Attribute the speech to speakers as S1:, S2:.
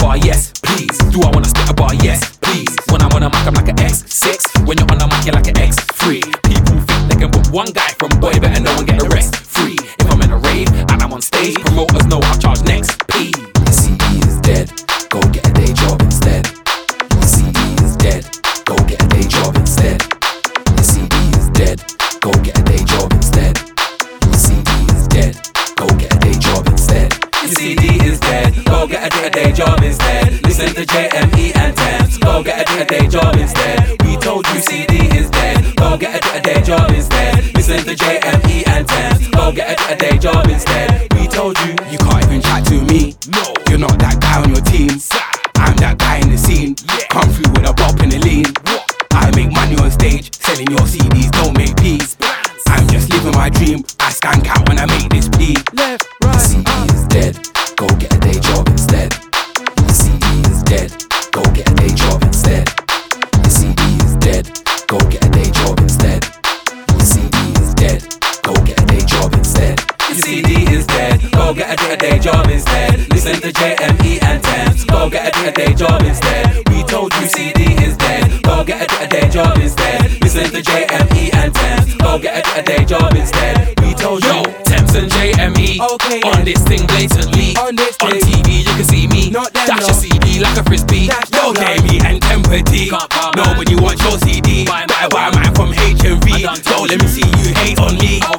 S1: bar? Yes, please. Do I wanna spit a bar? Yes, please. When I'm on a mic, I'm like an X6. When you're on a mic, you're like an X3. People think they can book one guy from boy, better no one get the rest free. If I'm in a rave and I'm on stage, promoters know I'll charge next P.
S2: Your CD is dead, go get a day job instead. Your CD is dead, go get a day job instead. Your CD is dead, go get a day job instead. Your CD is dead, go get a day job instead.
S1: Your CD is dead, go get a day job instead. Listen to JME and Thames, go get a day job instead. We told you CD is dead, go get a day job instead. Listen to JME and Thames, go get a day job instead. We told you.
S2: You can't even chat to me.
S1: No,
S2: You're not that guy on your team. I'm that guy in the scene.
S1: Yeah.
S2: Come through with a bop and a lean. I make money on stage, selling your CDs, don't make peace. I'm just living my dream. I stank out when I make this plea.
S1: left,
S2: Your
S1: right,
S2: CD is dead, go get a day job instead. Your CD is dead, go get a day job instead. Your CD is dead, go get a day job instead. Your CD is dead, go get a day job instead.
S1: Your CD is dead, go get a day job instead. Listen to JME and Thames, go get a day job instead. We told you CD is dead, go get a day job instead. Listen to JME and Thames, go get a day job instead. We told you.
S3: Yo, Thames and JME,
S1: Okay,
S3: on this thing blatantly.
S1: On this
S3: On
S1: thing.
S3: TV you can see me,
S1: Not them,
S3: dash
S1: no.
S3: your CD like a frisbee.
S1: Dash
S3: Yo,
S1: them, no.
S3: Jamie and Temper T,
S1: Can't buy mine.
S3: nobody wants your CD.
S1: Buy
S3: Buy
S1: mine.
S3: mine from HMV.
S1: I done
S3: Yo,
S1: told
S3: let me see you hate on me.